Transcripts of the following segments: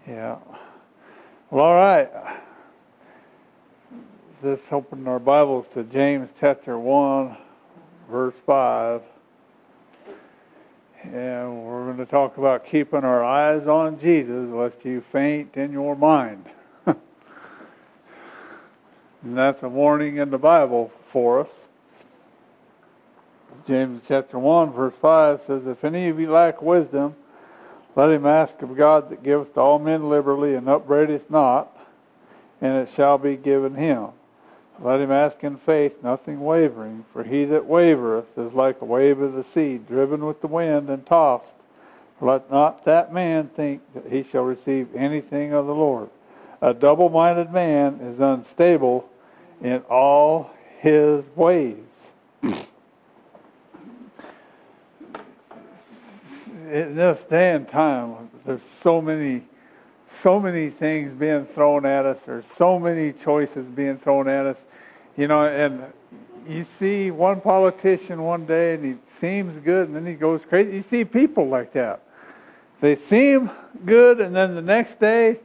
Yeah. Well, all right. Let's open our Bibles to James chapter 1, verse 5. And we're going to talk about keeping our eyes on Jesus lest you faint in your mind. And that's a warning in the Bible for us. James chapter 1, verse 5 says, "If any of you lack wisdom, let him ask of God that giveth to all men liberally and upbraideth not, and it shall be given him. Let him ask in faith, nothing wavering. For he that wavereth is like a wave of the sea, driven with the wind and tossed. Let not that man think that he shall receive anything of the Lord. A double-minded man is unstable in all his ways." In this day and time, there's so many things being thrown at us. There's so many choices being thrown at us. You know, and you see one politician one day and he seems good and then he goes crazy. You see people like that. They seem good and then the next day,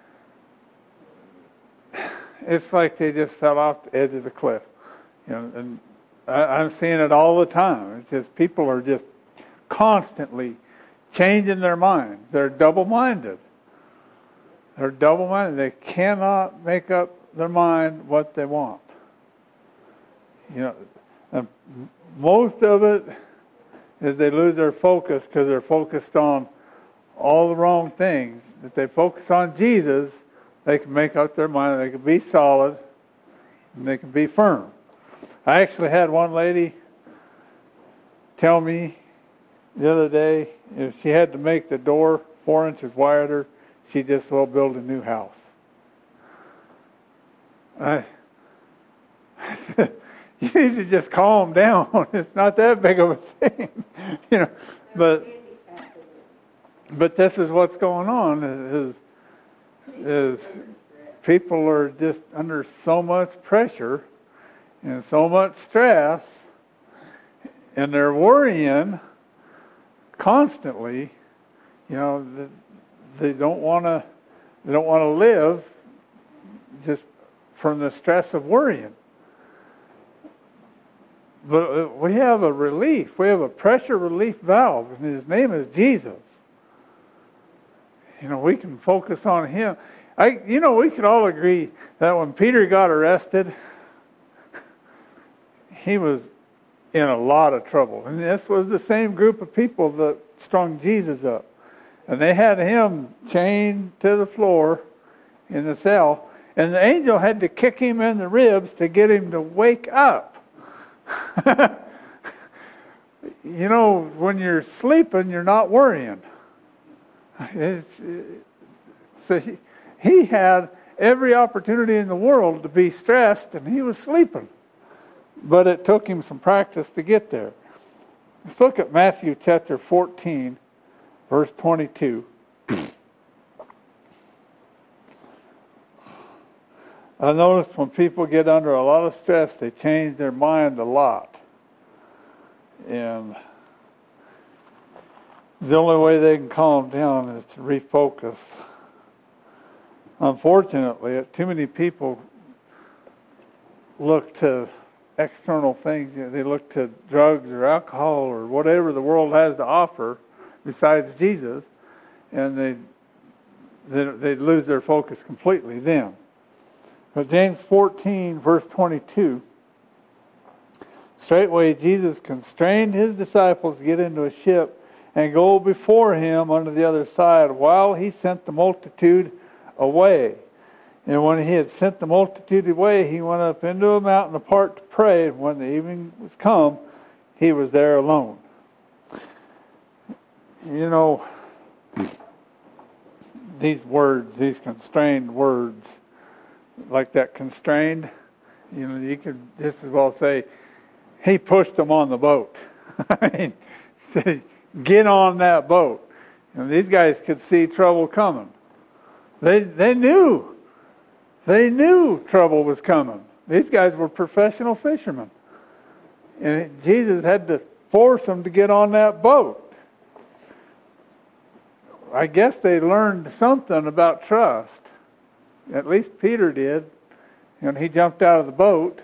it's like they just fell off the edge of the cliff. You know, and I'm seeing it all the time. It's just people are just constantly changing their minds. They're double-minded. They're double-minded. They cannot make up their mind what they want. You know, and most of it is they lose their focus because they're focused on all the wrong things. If they focus on Jesus, they can make up their mind. They can be solid and they can be firm. I actually had one lady tell me the other day, if she had to make the door 4 inches wider, she'd just well build a new house. You need to just calm down. It's not that big of a thing, you know. But this is what's going on. Is people are just under so much pressure and so much stress, and they're worrying constantly. You know, they don't want to live just from the stress of worrying. But we have a relief. We have a pressure relief valve, and his name is Jesus. You know, we can focus on him. We could all agree that when Peter got arrested, he was in a lot of trouble. And this was the same group of people that strung Jesus up. And they had him chained to the floor in the cell. And the angel had to kick him in the ribs to get him to wake up. You know, when you're sleeping, you're not worrying. So he had every opportunity in the world to be stressed, and he was sleeping. But it took him some practice to get there. Let's look at Matthew chapter 14, verse 22. I notice when people get under a lot of stress, they change their mind a lot. And the only way they can calm down is to refocus. Unfortunately, too many people look to external things. You know, they look to drugs or alcohol or whatever the world has to offer besides Jesus, and they lose their focus completely then. But James 14, verse 22, straightway Jesus constrained his disciples to get into a ship and go before him unto the other side while he sent the multitude away. And when he had sent the multitude away, he went up into a mountain apart to pray. And when the evening was come, he was there alone. You know, these words, these constrained words, like that constrained, you know, you could just as well say, he pushed them on the boat. I mean, said, get on that boat. And these guys could see trouble coming. They knew trouble was coming. These guys were professional fishermen. And Jesus had to force them to get on that boat. I guess they learned something about trust. At least Peter did. And he jumped out of the boat.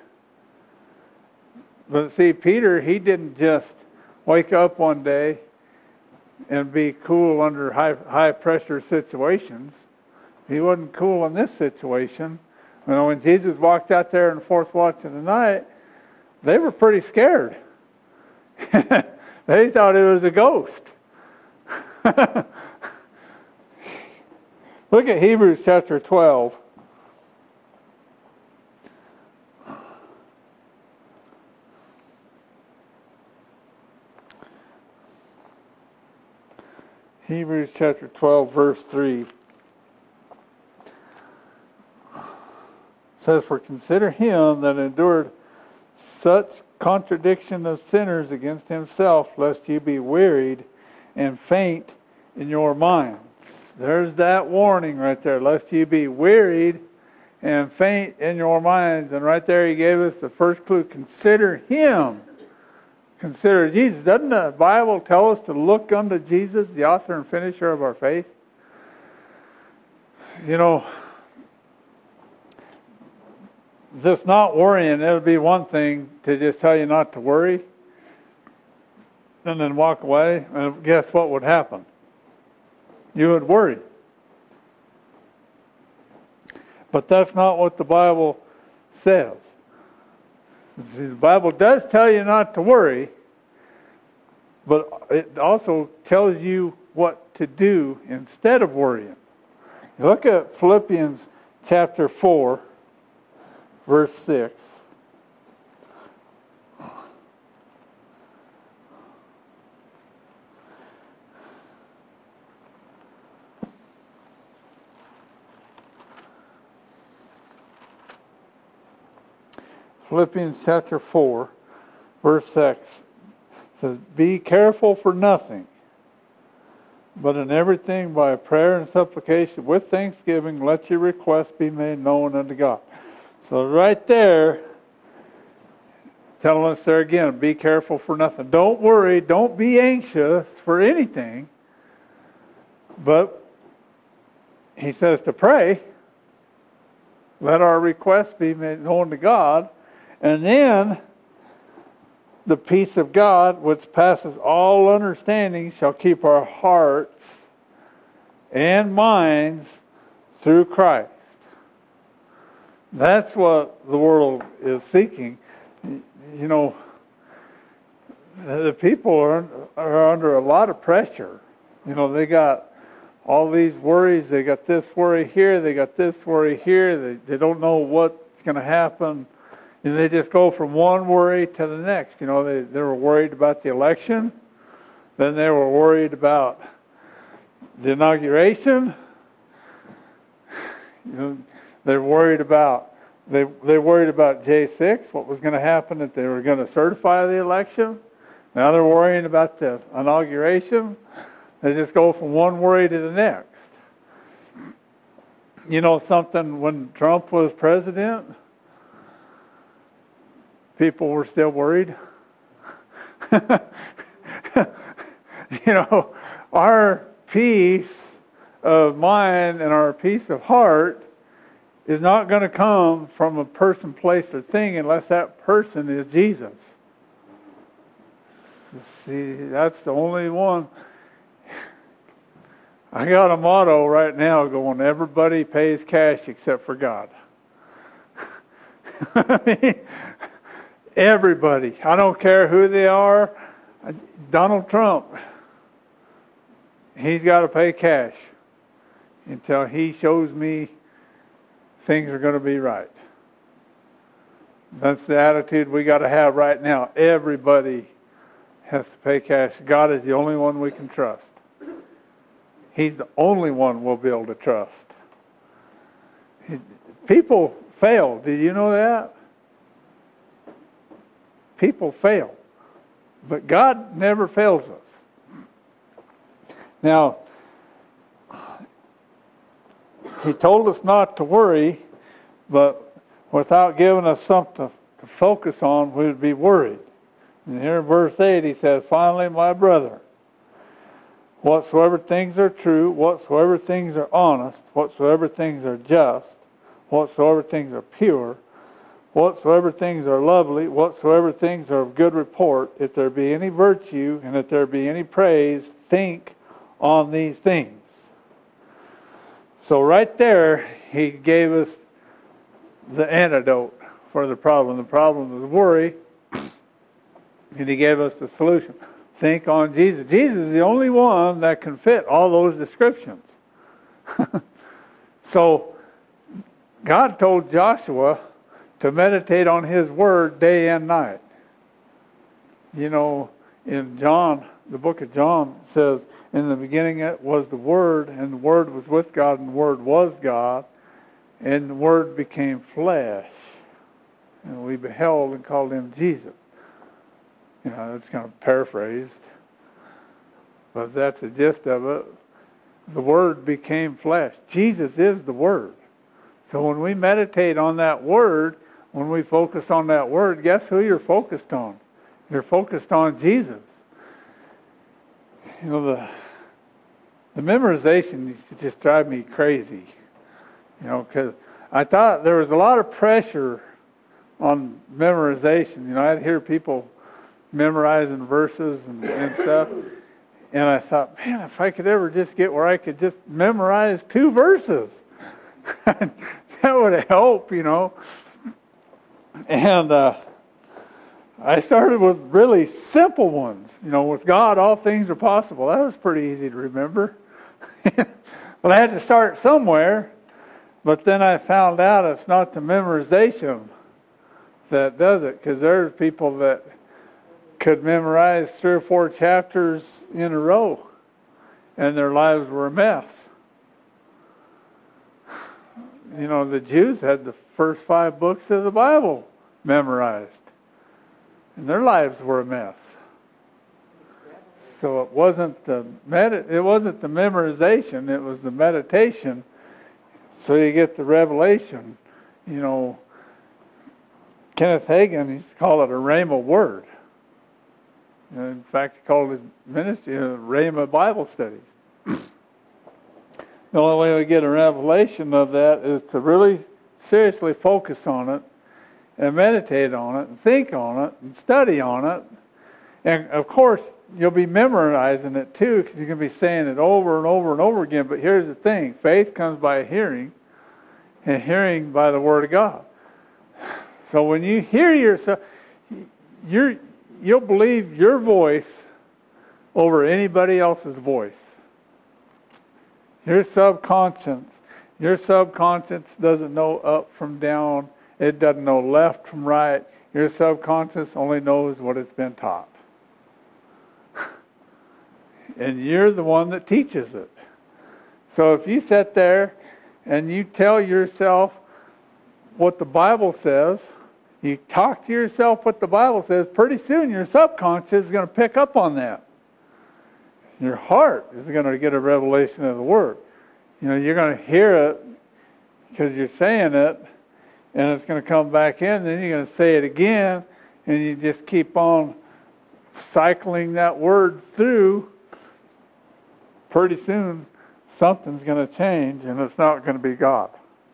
But see, Peter, he didn't just wake up one day and be cool under high pressure situations. He wasn't cool in this situation. You know, when Jesus walked out there in the fourth watch of the night, they were pretty scared. They thought it was a ghost. Look at Hebrews chapter 12. Hebrews chapter 12, verse 3 says, "For consider him that endured such contradiction of sinners against himself, lest you be wearied and faint in your minds." There's that warning right there, lest you be wearied and faint in your minds. And right there he gave us the first clue. Consider him. Consider Jesus. Doesn't the Bible tell us to look unto Jesus, the author and finisher of our faith? You know, just not worrying, it would be one thing to just tell you not to worry and then walk away. And guess what would happen? You would worry. But that's not what the Bible says. See, the Bible does tell you not to worry, but it also tells you what to do instead of worrying. Look at Philippians chapter 4, verse 6. Philippians chapter 4, verse 6 says, "Be careful for nothing, but in everything by prayer and supplication with thanksgiving let your requests be made known unto God." So right there, telling us there again, be careful for nothing. Don't worry, don't be anxious for anything. But he says to pray, let our requests be made known to God. And then the peace of God, which passes all understanding, shall keep our hearts and minds through Christ. That's what the world is seeking. You know, the people are under a lot of pressure. You know, they got all these worries. They got this worry here. They got this worry here. They don't know what's going to happen. And they just go from one worry to the next. You know, they were worried about the election. Then they were worried about the inauguration. You know, they worried about J6, what was going to happen if they were going to certify the election. Now they're worrying about the inauguration. They just go from one worry to the next. You know something, when Trump was president, people were still worried. You know, our peace of mind and our peace of heart is not going to come from a person, place, or thing unless that person is Jesus. See, that's the only one. I got a motto right now going, everybody pays cash except for God. I mean, everybody. I don't care who they are. Donald Trump, he's got to pay cash until he shows me things are going to be right. That's the attitude we got to have right now. Everybody has to pay cash. God is the only one we can trust. He's the only one we'll be able to trust. People fail. Did you know that? People fail. But God never fails us. Now, He told us not to worry, but without giving us something to focus on, we would be worried. And here in verse 8 he says, "Finally, my brother, whatsoever things are true, whatsoever things are honest, whatsoever things are just, whatsoever things are pure, whatsoever things are lovely, whatsoever things are of good report, if there be any virtue and if there be any praise, think on these things. So right there, he gave us the antidote for the problem. The problem was worry, and he gave us the solution. Think on Jesus. Jesus is the only one that can fit all those descriptions. So God told Joshua to meditate on his word day and night. You know, in John, the book of John says, in the beginning it was the Word, and the Word was with God, and the Word was God, and the Word became flesh. And we beheld and called him Jesus. You know, that's kind of paraphrased, but that's the gist of it. The Word became flesh. Jesus is the Word. So when we meditate on that Word, when we focus on that Word, guess who you're focused on? You're focused on Jesus. You know, the memorization used to just drive me crazy. You know, because I thought there was a lot of pressure on memorization. You know, I'd hear people memorizing verses and stuff. And I thought, man, if I could ever just get where I could just memorize 2 verses, that would help, you know. And I started with really simple ones. You know, with God, all things are possible. That was pretty easy to remember. Well, I had to start somewhere. But then I found out it's not the memorization that does it. Because there's people that could memorize 3 or 4 chapters in a row. And their lives were a mess. You know, the Jews had the first 5 books of the Bible memorized. And their lives were a mess. So it wasn't the memorization, it was the meditation. So you get the revelation. You know, Kenneth Hagin used to call it a Rhema word. In fact, he called his ministry Rhema Bible Studies. The only way we get a revelation of that is to really seriously focus on it and meditate on it and think on it and study on it. And of course, you'll be memorizing it too, because you're going to be saying it over and over and over again. But here's the thing. Faith comes by hearing, and hearing by the Word of God. So when you hear yourself, you'll believe your voice over anybody else's voice. Your subconscious doesn't know up from down. It doesn't know left from right. Your subconscious only knows what it's been taught. And you're the one that teaches it. So if you sit there and you tell yourself what the Bible says, you talk to yourself what the Bible says, pretty soon your subconscious is going to pick up on that. Your heart is going to get a revelation of the Word. You know, you're going to hear it because you're saying it, and it's going to come back in, then you're going to say it again, and you just keep on cycling that word through. Pretty soon, something's going to change, and it's not going to be God.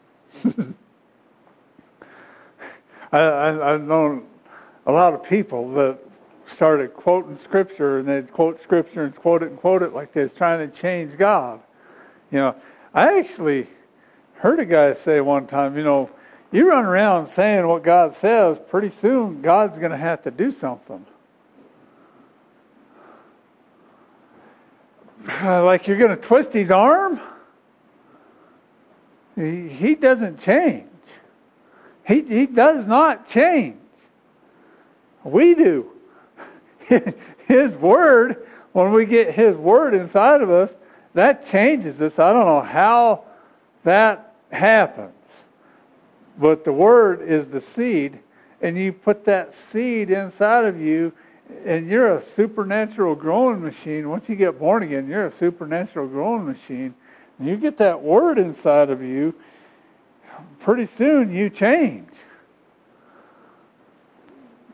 I've known a lot of people that started quoting Scripture, and they'd quote Scripture and quote it like they was trying to change God. You know, I actually heard a guy say one time, you know, you run around saying what God says, pretty soon God's going to have to do something. Like you're going to twist his arm? He doesn't change. He does not change. We do. His Word, when we get His Word inside of us, that changes us. I don't know how that happens. But the Word is the seed, and you put that seed inside of you, and you're a supernatural growing machine. Once you get born again, you're a supernatural growing machine. And you get that Word inside of you, pretty soon you change.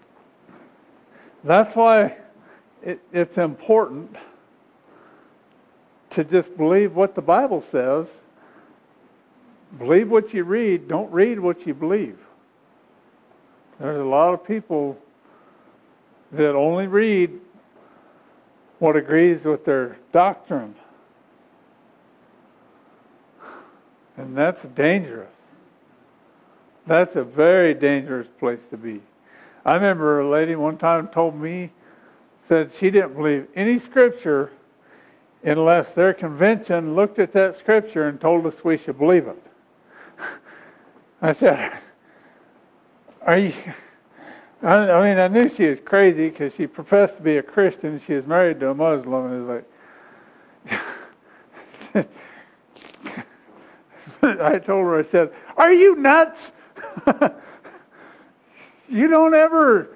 That's why it's important to just believe what the Bible says. Believe what you read. Don't read what you believe. There's a lot of people that only read what agrees with their doctrine. And that's dangerous. That's a very dangerous place to be. I remember a lady one time told me, said she didn't believe any scripture unless their convention looked at that scripture and told us we should believe it. I said, are you... I knew she was crazy because she professed to be a Christian. She was married to a Muslim. And it was like... I told her, I said, are you nuts? You don't ever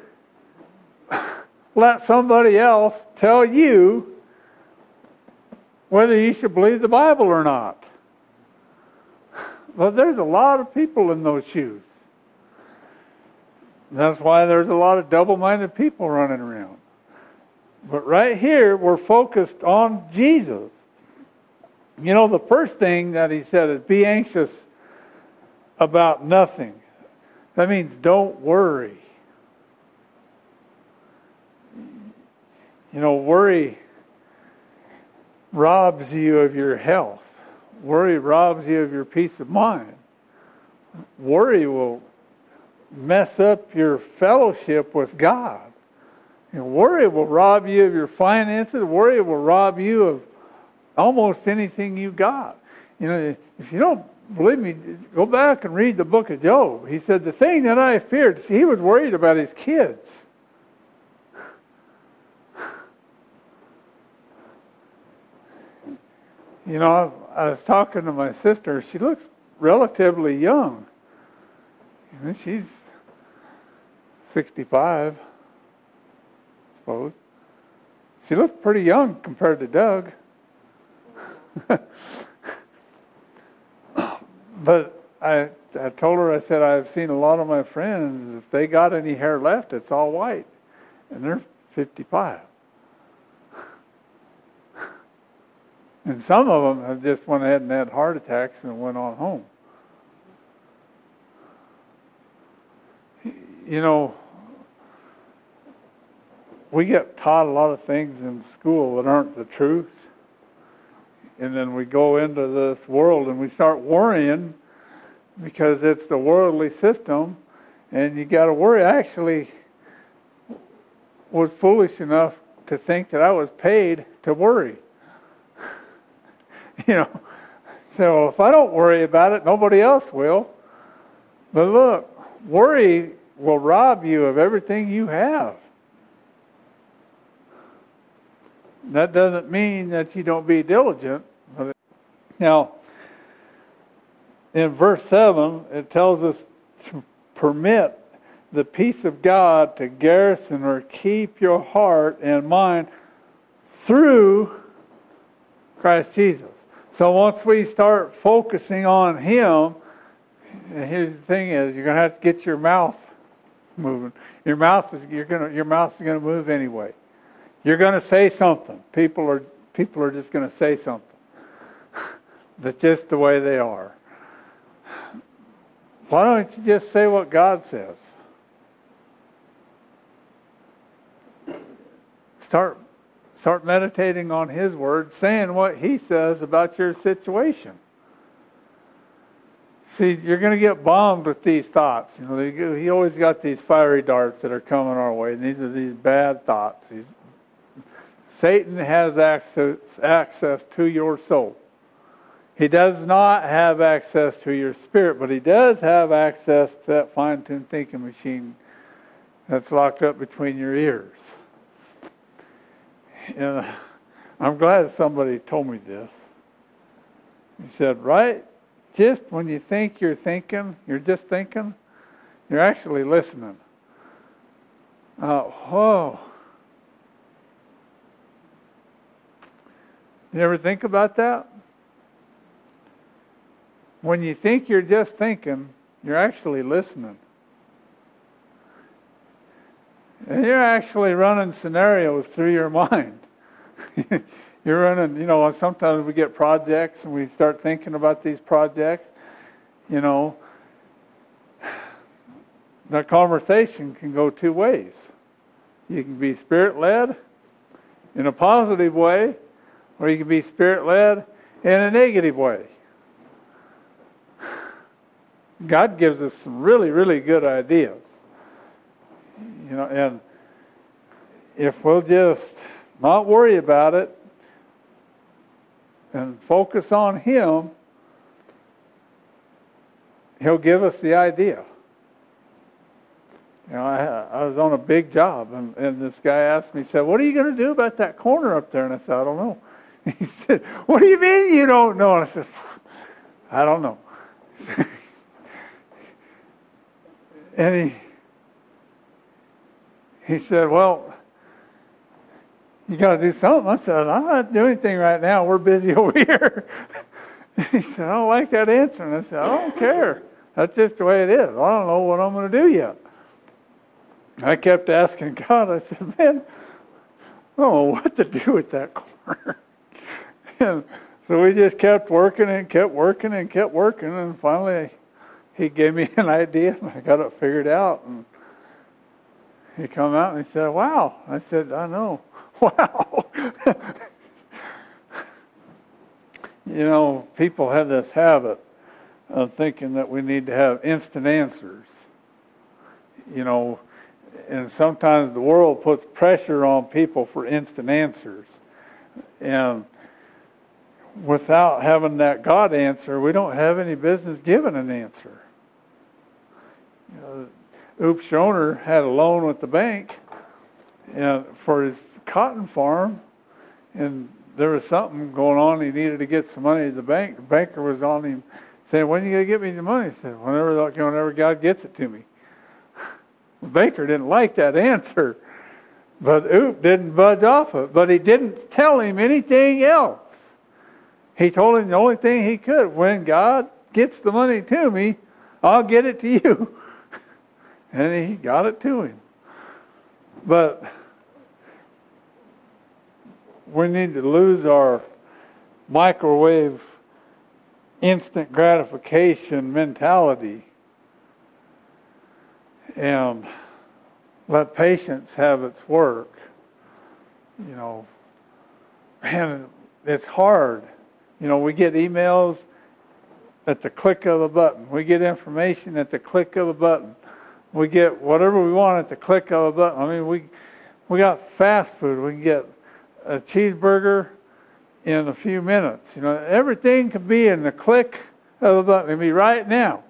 let somebody else tell you whether you should believe the Bible or not. Well, there's a lot of people in those shoes. That's why there's a lot of double-minded people running around. But right here, we're focused on Jesus. You know, the first thing that he said is be anxious about nothing. That means don't worry. You know, worry robs you of your health. Worry robs you of your peace of mind. Worry will mess up your fellowship with God. You know, worry will rob you of your finances. Worry will rob you of almost anything you got. You know, if you don't believe me, go back and read the book of Job. He said, the thing that I feared, he was worried about his kids. You know, I was talking to my sister. She looks relatively young. And she's 65, I suppose. She looks pretty young compared to Doug. But I told her, I said, I've seen a lot of my friends, if they got any hair left, it's all white. And they're 55. And some of them have just went ahead and had heart attacks and went on home. You know, we get taught a lot of things in school that aren't the truth. And then we go into this world and we start worrying because it's the worldly system. And you got to worry. I actually was foolish enough to think that I was paid to worry. You know, so if I don't worry about it, nobody else will. But look, worry will rob you of everything you have. That doesn't mean that you don't be diligent. Now, in verse 7, it tells us to permit the peace of God to garrison or keep your heart and mind through Christ Jesus. So once we start focusing on Him, and here's the thing is, you're going to have to get your mouth moving. Your mouth is going to move anyway. You're going to say something. People are just going to say something. That's just the way they are. Why don't you just say what God says? Start meditating on His Word, saying what He says about your situation. See, you're going to get bombed with these thoughts. You know, He always got these fiery darts that are coming our way, and these are these bad thoughts. Satan has access to your soul. He does not have access to your spirit, but he does have access to that fine-tuned thinking machine that's locked up between your ears. And I'm glad somebody told me this. He said, right, just when you think you're thinking, you're just thinking, you're actually listening. Whoa. You ever think about that? When you think you're just thinking, you're actually listening. And you're actually running scenarios through your mind. You're running, sometimes we get projects and we start thinking about these projects, that conversation can go two ways. You can be Spirit-led in a positive way, or you can be Spirit-led in a negative way. God gives us some really, really good ideas. And if we'll just not worry about it and focus on Him, He'll give us the idea. I was on a big job, and this guy asked me, he said, "What are you going to do about that corner up there?" And I said, "I don't know." He said, "What do you mean you don't know?" And I said, "I don't know." And he said, "Well, you got to do something." I said, "I'm not doing anything right now. We're busy over here." He said, "I don't like that answer." And I said, "I don't care. That's just the way it is. I don't know what I'm going to do yet." I kept asking God. I said, "Man, I don't know what to do with that corner." And so we just kept working and kept working and kept working, and finally He gave me an idea, and I got it figured out. And He come out and He said, "Wow." I said, "I know." Wow. People have this habit of thinking that we need to have instant answers. And sometimes the world puts pressure on people for instant answers. And without having that God answer, we don't have any business giving an answer. Oop Schoner had a loan with the bank for his cotton farm, and there was something going on. He needed to get some money to the bank. The banker was on him saying, "When are you going to get me the money?" He said, whenever God gets it to me. The banker didn't like that answer, but Oop didn't budge off of it. But he didn't tell him anything else. He told him the only thing he could: when God gets the money to me, I'll get it to you. And he got it to him. But we need to lose our microwave instant gratification mentality and let patience have its work. And it's hard. We get emails at the click of a button. We get information at the click of a button. We get whatever we want at the click of a button. I mean, we got fast food. We can get a cheeseburger in a few minutes. Everything can be in the click of a button. It can be right now.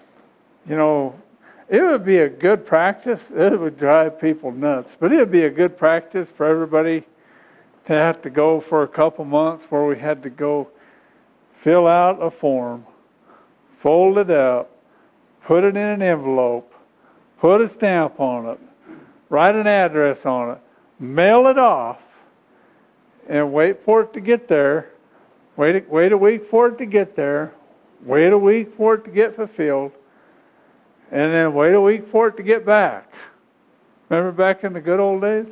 It would be a good practice. It would drive people nuts, but it would be a good practice for everybody to have to go for a couple months where we had to go fill out a form, fold it up, put it in an envelope, put a stamp on it, write an address on it, mail it off, and wait for it to get there. Wait a week for it to get there. Wait a week for it to get fulfilled. And then wait a week for it to get back. Remember back in the good old days?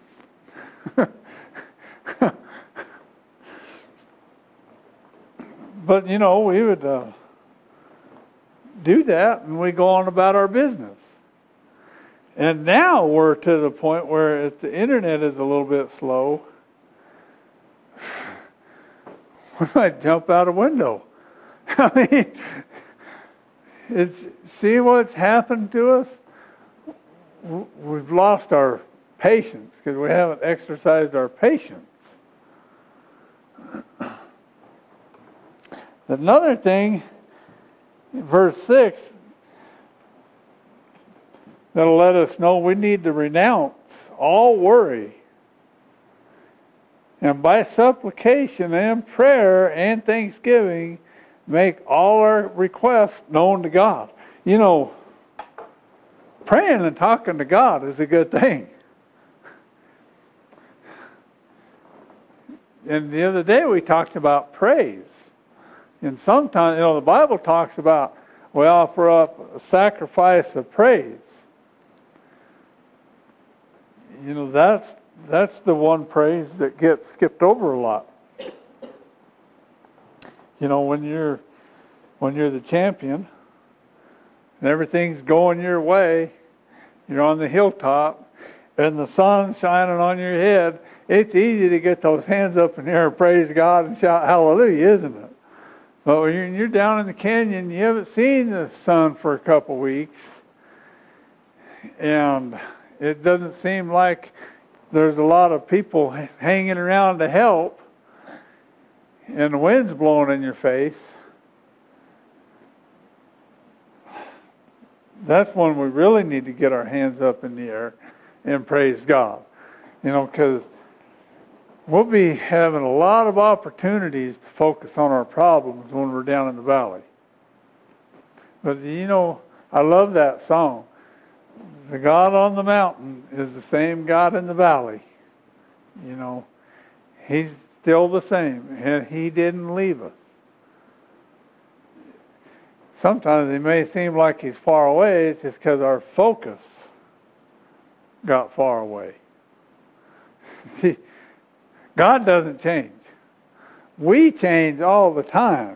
But, we would do that, and we go on about our business. And now we're to the point where if the internet is a little bit slow, we might jump out a window. I mean, see what's happened to us? We've lost our patience because we haven't exercised our patience. Another thing, verse 6, that'll let us know we need to renounce all worry, and by supplication and prayer and thanksgiving make all our requests known to God. Praying and talking to God is a good thing. And the other day we talked about praise. And sometimes, the Bible talks about we offer up a sacrifice of praise. That's the one praise that gets skipped over a lot. when you're the champion and everything's going your way, you're on the hilltop and the sun's shining on your head, it's easy to get those hands up in the air, praise God, and shout hallelujah, isn't it? But when you're down in the canyon, you haven't seen the sun for a couple weeks, and it doesn't seem like there's a lot of people hanging around to help, and the wind's blowing in your face. That's when we really need to get our hands up in the air and praise God. Because we'll be having a lot of opportunities to focus on our problems when we're down in the valley. But I love that song. The God on the mountain is the same God in the valley. He's still the same, and He didn't leave us. Sometimes it may seem like He's far away. It's just because our focus got far away. See, God doesn't change. We change all the time.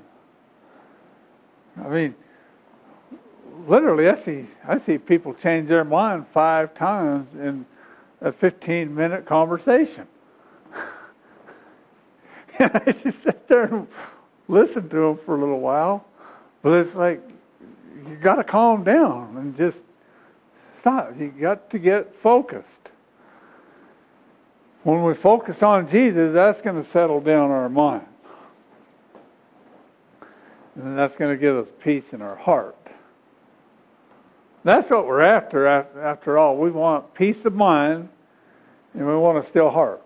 I mean, literally, I see people change their mind 5 times in a 15-minute conversation. And I just sit there and listen to them for a little while. But it's like, you got to calm down and just stop. You got to get focused. When we focus on Jesus, that's going to settle down our mind. And that's going to give us peace in our heart. That's what we're after all. We want peace of mind, and we want a still heart.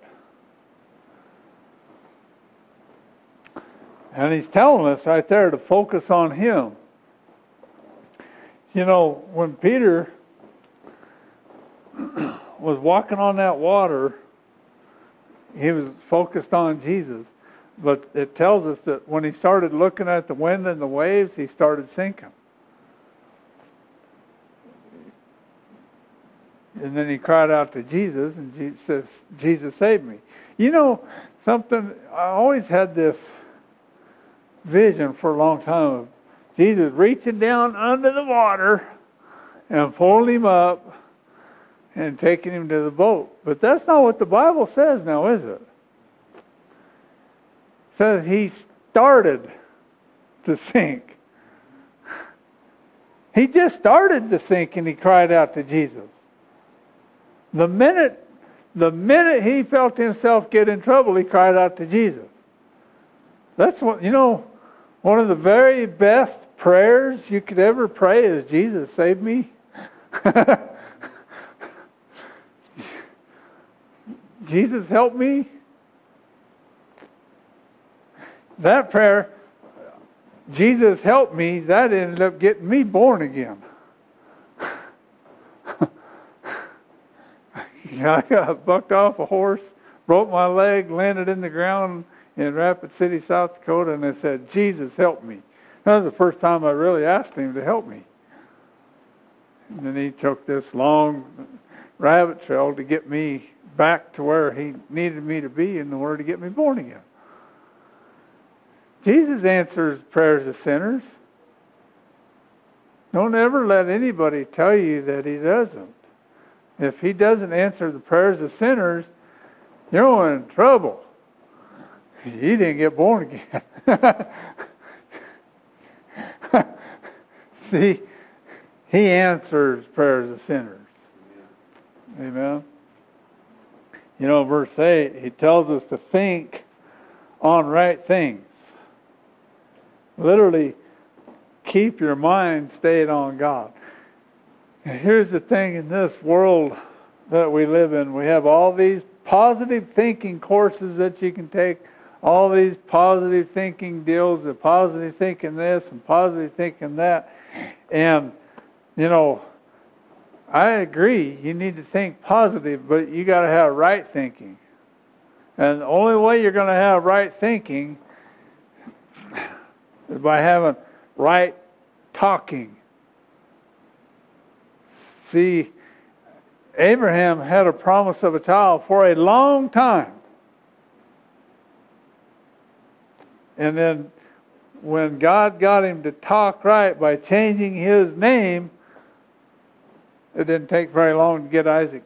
And He's telling us right there to focus on Him. When Peter was walking on that water, he was focused on Jesus. But it tells us that when he started looking at the wind and the waves, he started sinking. And then he cried out to Jesus, and Jesus says, Jesus, save me. Something, I always had this vision for a long time of Jesus reaching down under the water and pulling him up and taking him to the boat. But that's not what the Bible says now, is it? It says he started to sink. He just started to sink, and he cried out to Jesus. The minute he felt himself get in trouble, he cried out to Jesus. That's what, one of the very best prayers you could ever pray is, Jesus, save me. Jesus, help me. That prayer, Jesus, help me, that ended up getting me born again. I got bucked off a horse, broke my leg, landed in the ground in Rapid City, South Dakota, and I said, Jesus, help me. That was the first time I really asked Him to help me. And then He took this long rabbit trail to get me back to where He needed me to be in order to get me born again. Jesus answers prayers of sinners. Don't ever let anybody tell you that He doesn't. If He doesn't answer the prayers of sinners, you're in trouble. You didn't get born again. See, He answers prayers of sinners. Amen. Verse 8, He tells us to think on right things. Literally, keep your mind stayed on God. And here's the thing, in this world that we live in, we have all these positive thinking courses that you can take, all these positive thinking deals, and positive thinking this and positive thinking that. And, I agree, you need to think positive, but you got to have right thinking. And the only way you're going to have right thinking is by having right talking. See, Abraham had a promise of a child for a long time. And then when God got him to talk right by changing his name, it didn't take very long to get Isaac.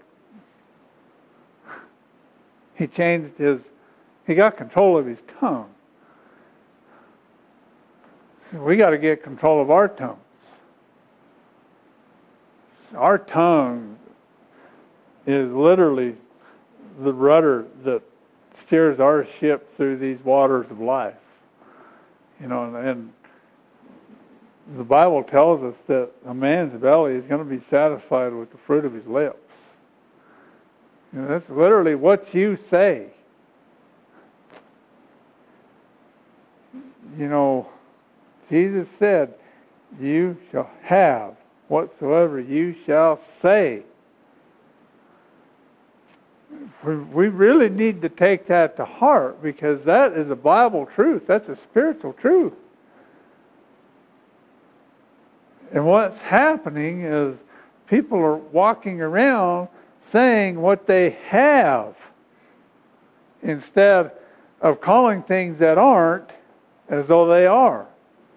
He got control of his tongue. We got to get control of our tongues. Our tongue is literally the rudder that steers our ship through these waters of life. And the Bible tells us that a man's belly is going to be satisfied with the fruit of his lips. That's literally what you say. Jesus said, "You shall have whatsoever you shall say." We really need to take that to heart, because that is a Bible truth. That's a spiritual truth. And what's happening is people are walking around saying what they have instead of calling things that aren't as though they are.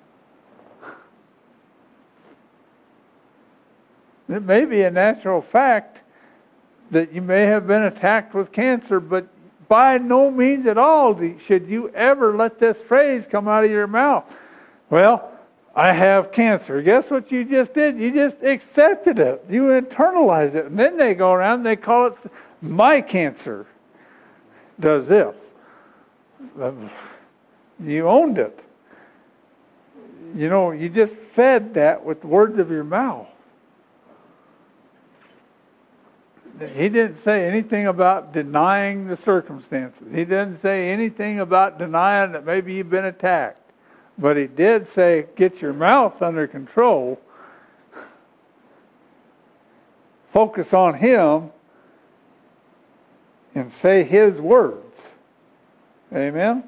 It may be a natural fact that you may have been attacked with cancer, but by no means at all should you ever let this phrase come out of your mouth. Well, I have cancer. Guess what you just did? You just accepted it. You internalized it. And then they go around and they call it my cancer. Does this. You owned it. You just fed that with the words of your mouth. He didn't say anything about denying the circumstances. He didn't say anything about denying that maybe you've been attacked. But he did say, get your mouth under control. Focus on him and say his words. Amen?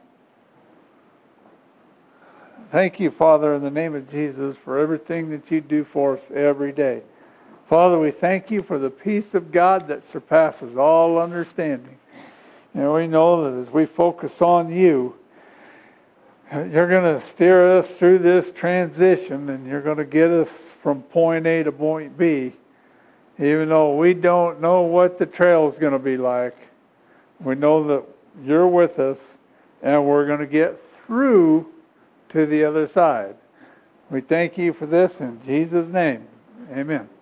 Thank you, Father, in the name of Jesus, for everything that you do for us every day. Father, we thank you for the peace of God that surpasses all understanding. And we know that as we focus on you, you're going to steer us through this transition, and you're going to get us from point A to point B. Even though we don't know what the trail is going to be like, we know that you're with us, and we're going to get through to the other side. We thank you for this in Jesus' name. Amen.